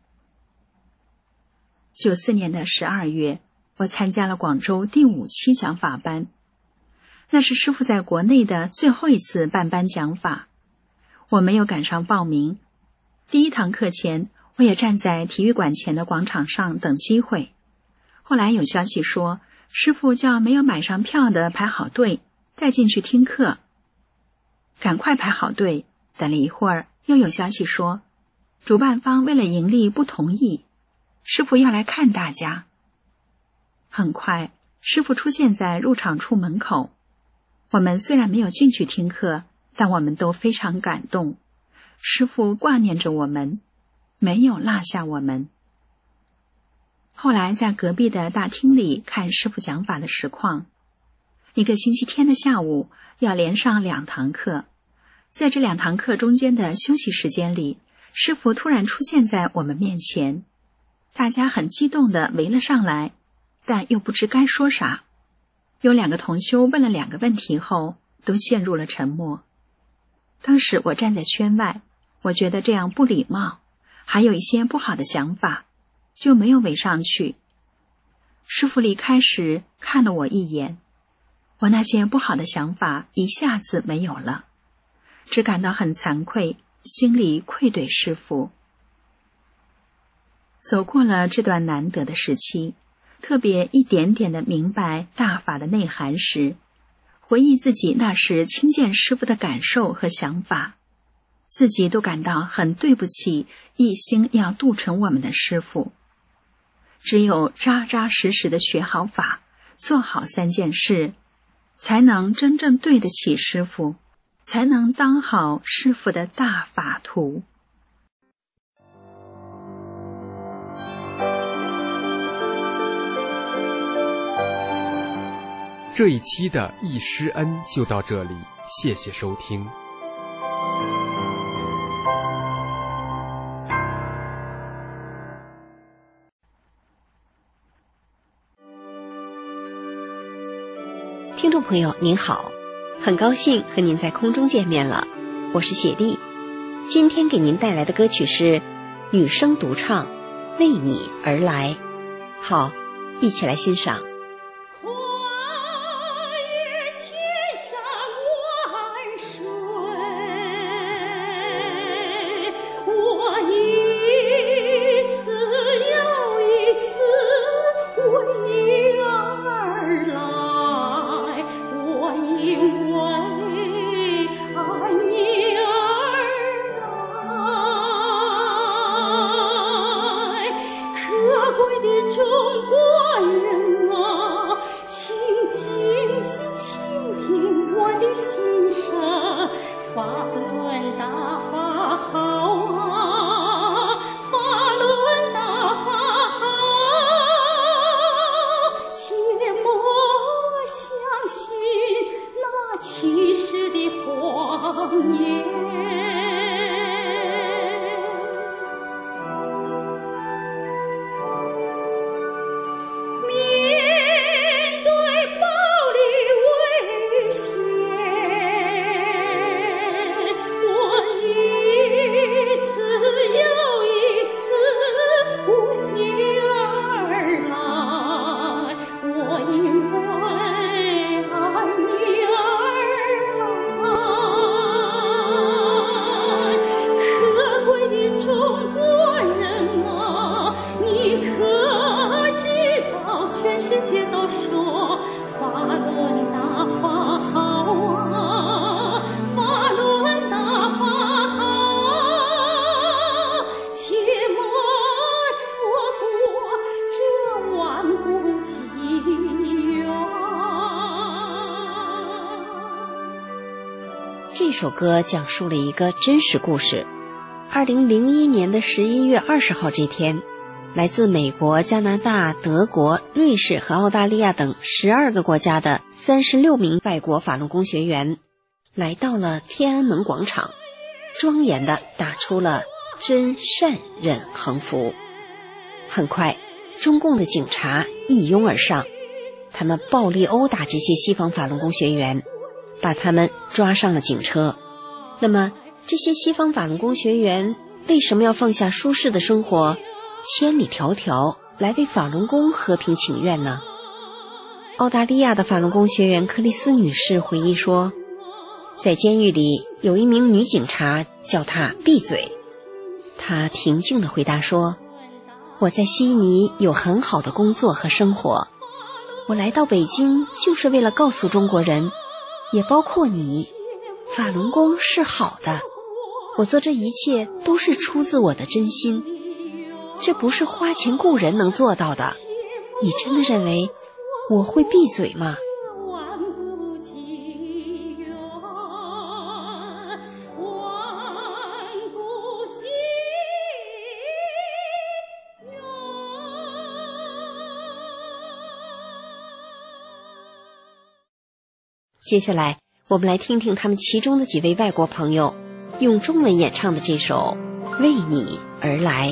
九四年的十二月，我参加了广州第五期讲法班，那是师父在国内的最后一次办班讲法。我没有赶上报名，第一堂课前，我也站在体育馆前的广场上等机会。后来有消息说，师父叫没有买上票的排好队，带进去听课。赶快排好队，等了一会儿，又有消息说，主办方为了盈利不同意，师父要来看大家。很快，师父出现在入场处门口。我们虽然没有进去听课，但我们都非常感动。师父挂念着我们，没有落下我们。后来在隔壁的大厅里看师父讲法的实况。一个星期天的下午要连上两堂课，在这两堂课中间的休息时间里，师父突然出现在我们面前，大家很激动地围了上来，但又不知该说啥。有两个同修问了两个问题后，都陷入了沉默。当时我站在圈外，我觉得这样不礼貌，还有一些不好的想法，就没有围上去。师父离开时看了我一眼，我那些不好的想法一下子没有了，只感到很惭愧，心里愧对师父。走过了这段难得的时期，特别一点点的明白大法的内涵时，回忆自己那时亲见师父的感受和想法，自己都感到很对不起一心要度成我们的师父。只有扎扎实实的学好法， 做好三件事，才能真正对得起师父，才能当好师父的大法徒。 这一期的忆师恩就到这里，谢谢收听。 听众朋友您好，很高兴和您在空中见面了，我是雪莉。今天给您带来的歌曲是女声独唱《为你而来》，好，一起来欣赏。这首歌讲述了一个真实故事。二零零一年的十一月二十号这天，来自美国、加拿大、德国、瑞士和澳大利亚等十二个国家的三十六名外国法轮功学员来到了天安门广场，庄严地打出了真善忍横幅。很快，中共的警察一拥而上，他们暴力殴打这些西方法轮功学员，把他们抓上了警车。那么这些西方法轮功学员为什么要放下舒适的生活，千里迢迢来为法轮功和平请愿呢？澳大利亚的法轮功学员克里斯女士回忆说，在监狱里有一名女警察叫她闭嘴，她平静地回答说，我在悉尼有很好的工作和生活，我来到北京就是为了告诉中国人，也包括你，法轮功是好的，我做这一切都是出自我的真心，这不是花钱雇人能做到的。你真的认为我会闭嘴吗？接下来我们来听听他们其中的几位外国朋友用中文演唱的这首《为你而来》。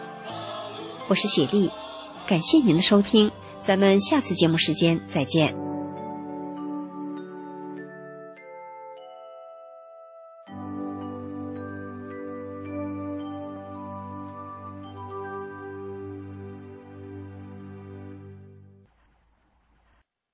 我是雪莉，感谢您的收听，咱们下次节目时间再见。